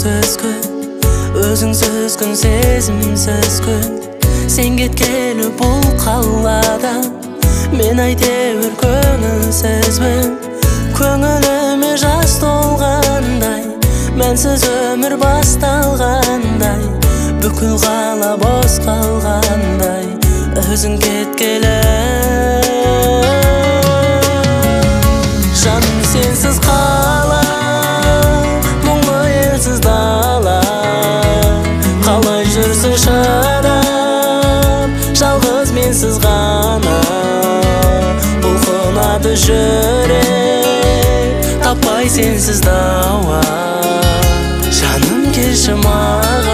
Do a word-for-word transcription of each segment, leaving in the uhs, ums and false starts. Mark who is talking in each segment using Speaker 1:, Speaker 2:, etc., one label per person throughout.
Speaker 1: көңілсіз күн, өзіңсіз күн, сезімсіз күн. Сен кеткелі бұл қалада мен әйтеуір көңілсізбін. Көңіліме жас толғандай, мәнсіз өмір басталғандай, бүкіл қала бос қалғандай, өзің кеткелі. Жаным сенсіз қала, мұңлы елсіз дала. Қалай жүрсің шыдап, жалғыз менсіз ғана. Бұлқынады жүрек, таппай сенсіз дауа. Жаным келші маған.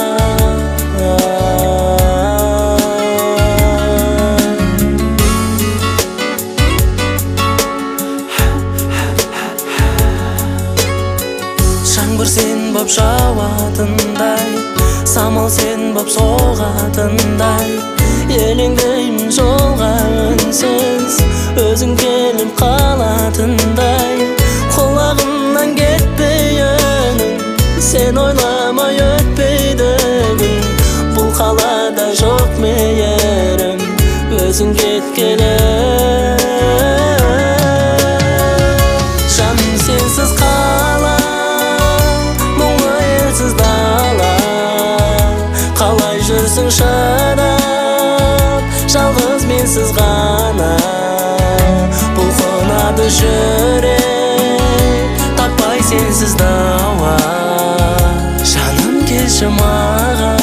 Speaker 1: Жаңбыр сен боп жауатындай, самал сен боп соғатындай, елеңдеймін жолға үнсіз, өзің келіп қалатындай. Құлағымнан кетпей үнің, сен ойламай өтпейді күн. Бұл қалада жоқ мейірім, өзің кеткелі. Жаным сенсіз қала, мұңлы елсіз дала. Қалай жүрсің шыдап, жалғыз менсіз ғана. Бұлқынады жүрек, таппай сенсіз дауа. Жаным келші маған.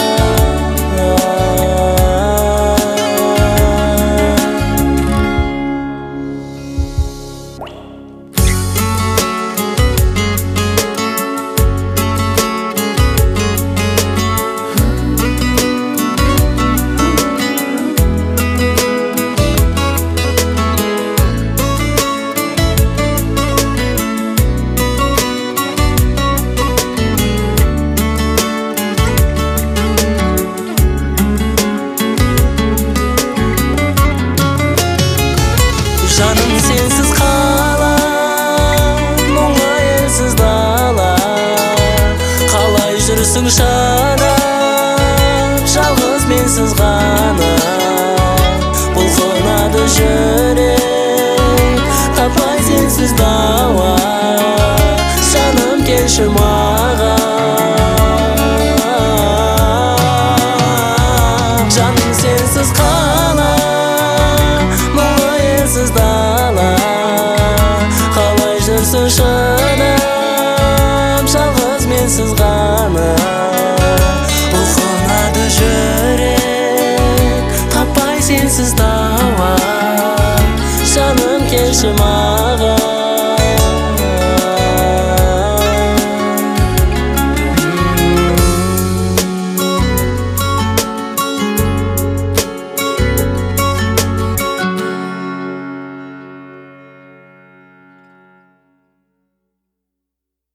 Speaker 1: Жаным сенсіз қала, мұңлы елсіз дала. Қалай жүрсің шыдап, жалғыз менсіз ғана. Бұлқынады жүрек, таппай сенсіз дауа. Жаным келші маған. Жаным сенсіз қала, мұңлы елсіз дала. Қалай жүрсің шыдап, жалғыз менсіз ғана. Бұлқынады жүрек, таппай сенсіз дауа. Жаным келші маған.